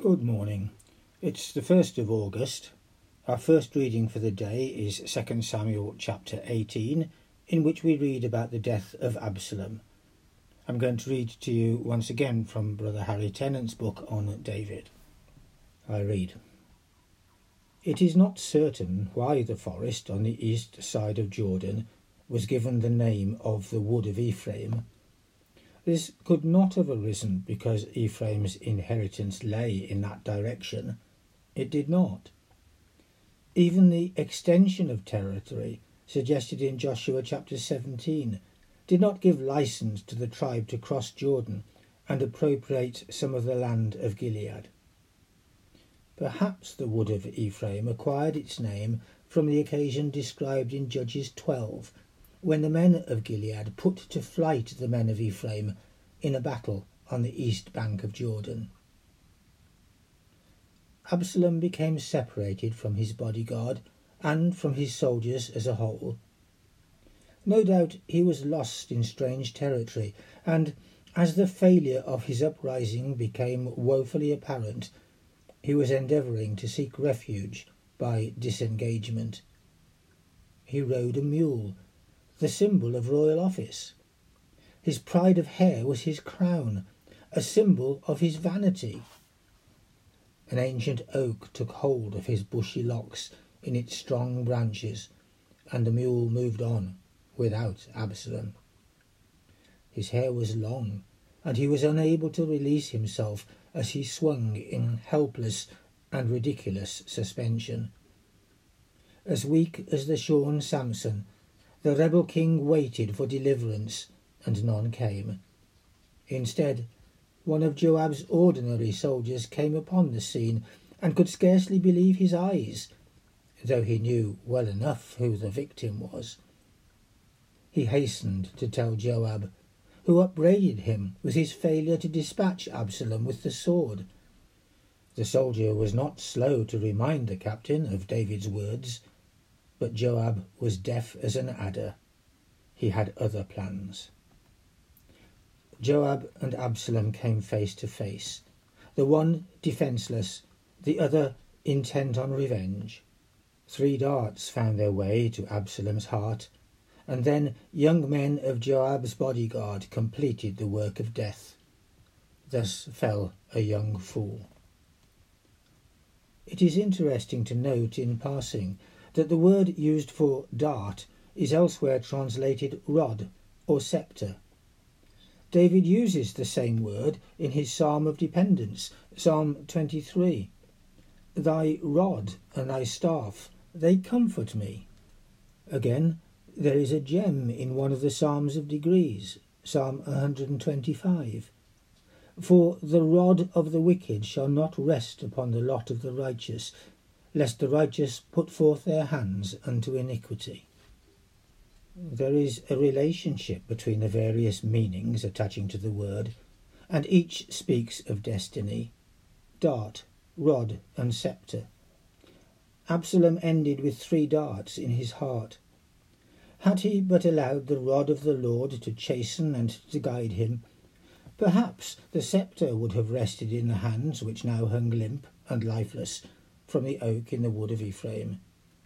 Good morning. It's the 1st of August. Our first reading for the day is 2 Samuel chapter 18, in which we read about the death of Absalom. I'm going to read to you once again from Brother Harry Tennant's book on David. I read. It is not certain why the forest on the east side of Jordan was given the name of the Wood of Ephraim. This could not have arisen because Ephraim's inheritance lay in that direction. It did not. Even the extension of territory suggested in Joshua chapter 17 did not give license to the tribe to cross Jordan and appropriate some of the land of Gilead. Perhaps the Wood of Ephraim acquired its name from the occasion described in Judges 12, when the men of Gilead put to flight the men of Ephraim in a battle on the east bank of Jordan. Absalom became separated from his bodyguard and from his soldiers as a whole. No doubt he was lost in strange territory, and as the failure of his uprising became woefully apparent, he was endeavouring to seek refuge by disengagement. He rode a mule, the symbol of royal office. His pride of hair was his crown, a symbol of his vanity. An ancient oak took hold of his bushy locks in its strong branches, and the mule moved on without Absalom. His hair was long, and he was unable to release himself as he swung in helpless and ridiculous suspension. As weak as the shorn Samson, the rebel king waited for deliverance, and none came. Instead, one of Joab's ordinary soldiers came upon the scene and could scarcely believe his eyes, though he knew well enough who the victim was. He hastened to tell Joab, who upbraided him with his failure to dispatch Absalom with the sword. The soldier was not slow to remind the captain of David's words, but Joab was deaf as an adder. He had other plans. Joab and Absalom came face to face, the one defenceless, the other intent on revenge. 3 darts found their way to Absalom's heart, and then young men of Joab's bodyguard completed the work of death. Thus fell a young fool. It is interesting to note in passing that the word used for dart is elsewhere translated rod or sceptre. David uses the same word in his Psalm of Dependence, Psalm 23. Thy rod and thy staff, they comfort me. Again, there is a gem in one of the Psalms of Degrees, Psalm 125. For the rod of the wicked shall not rest upon the lot of the righteous, lest the righteous put forth their hands unto iniquity. There is a relationship between the various meanings attaching to the word, and each speaks of destiny. Dart, rod, and sceptre. Absalom ended with 3 darts in his heart. Had he but allowed the rod of the Lord to chasten and to guide him, perhaps the sceptre would have rested in the hands which now hung limp and lifeless from the oak in the Wood of Ephraim.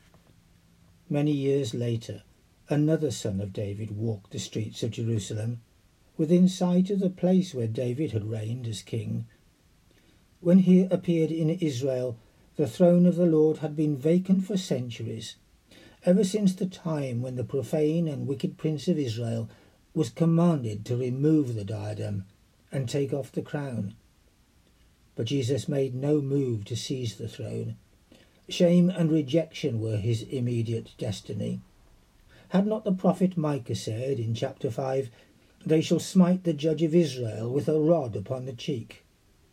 Many years later, another son of David walked the streets of Jerusalem, within sight of the place where David had reigned as king. When he appeared in Israel, the throne of the Lord had been vacant for centuries, ever since the time when the profane and wicked prince of Israel was commanded to remove the diadem and take off the crown. But Jesus made no move to seize the throne. Shame and rejection were his immediate destiny. Had not the prophet Micah said in chapter 5, "They shall smite the judge of Israel with a rod upon the cheek"?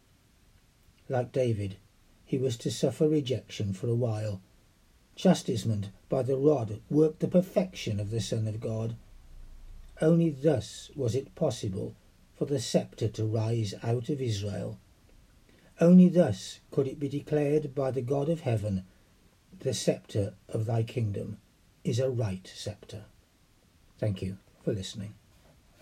Like David, he was to suffer rejection for a while. Chastisement by the rod worked the perfection of the Son of God. Only thus was it possible for the sceptre to rise out of Israel. Only thus could it be declared by the God of heaven, "The sceptre of thy kingdom is a right sceptre." Thank you for listening.